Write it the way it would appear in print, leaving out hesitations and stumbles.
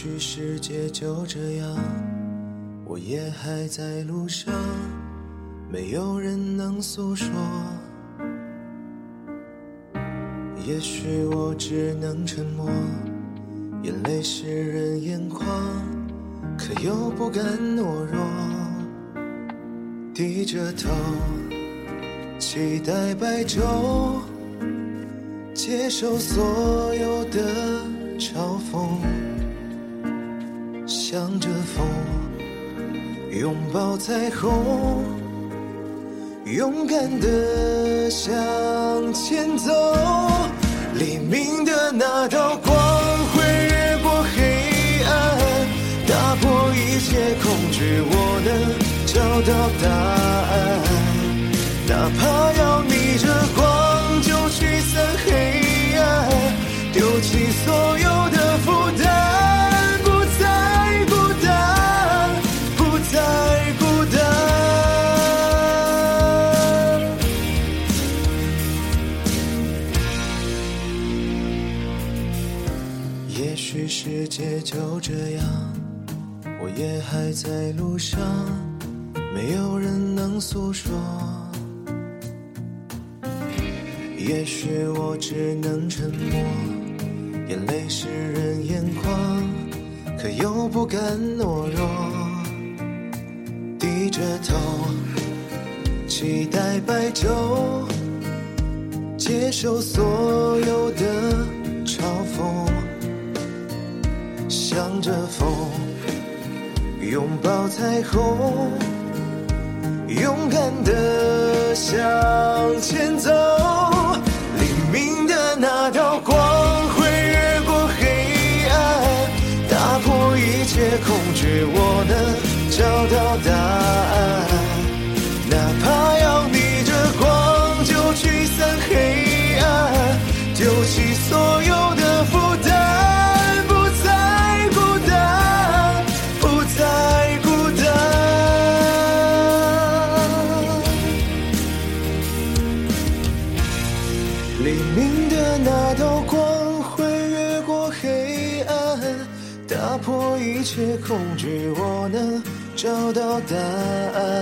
许世界就这样，我也还在路上，没有人能诉说。也许我只能沉默，眼泪湿人眼眶，可又不敢懦弱。低着头，期待白昼，接受所有的嘲讽，向着风，拥抱彩虹，勇敢地向前走。黎明的那道光会越过黑暗，打破一切恐惧，我能找到答案。哪怕要逆着光就驱散黑暗，丢弃所有的负担，不再孤单，不再孤单。也许世界就这样，我也还在路上，没有人能诉说。也许我只能沉默，眼泪湿人眼眶，可又不敢懦弱。低着头，期待白昼，接受所有的嘲讽，向着风，拥抱彩虹，勇敢地向前走。黎明的那道光会越过黑暗，打破一切恐惧，我能找到答案。哪怕要逆着光就驱散黑暗，丢弃所有的负担，不再孤单，不再孤单。黎明的那道光会越过黑暗，打破一切恐惧，我能找到答案。